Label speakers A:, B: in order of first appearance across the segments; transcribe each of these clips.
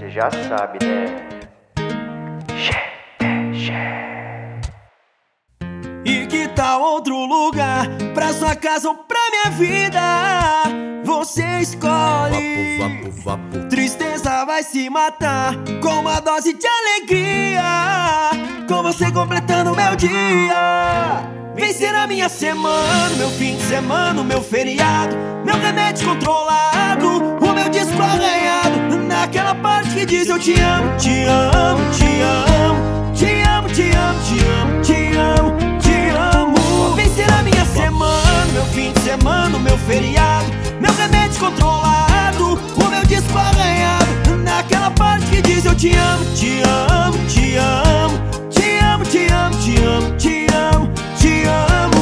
A: Você já sabe, né?
B: E que tal outro lugar? Pra sua casa ou pra minha vida? Você escolhe. Tristeza vai se matar com uma dose de alegria, com você completando meu dia. Vencer a minha semana, meu fim de semana, o meu feriado, meu remédio controlado, o meu disco arranhado, naquela parte que diz eu te amo, te amo, te amo, te amo, te amo, te amo, te amo, te amo. Vencer a minha semana, meu fim de semana, o meu feriado, meu remédio controlado, o meu disco arranhado, naquela parte que diz eu te amo, te amo, te amo, te amo, te amo, te amo, te amo, te amo.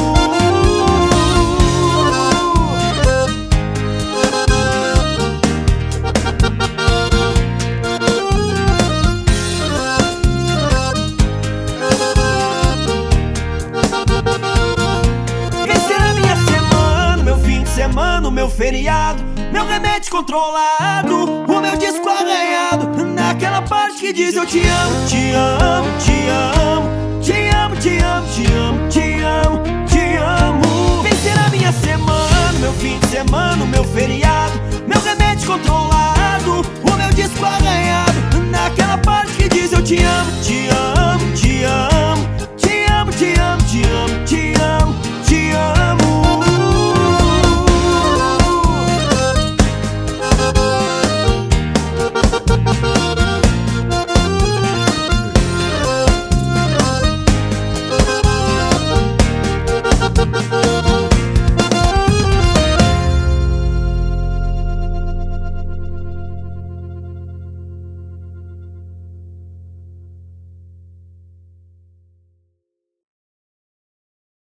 B: Vencer a minha semana, meu fim de semana, o meu feriado, meu remédio controlado, o meu disco arranhado, naquela parte que diz eu te amo, te amo, te amo, te amo, te amo, te amo, te amo, te amo. Vencer a minha semana, meu fim de semana, o meu feriado, meu remédio controlado, o meu disco arranhado, naquela parte que diz eu te amo, te amo,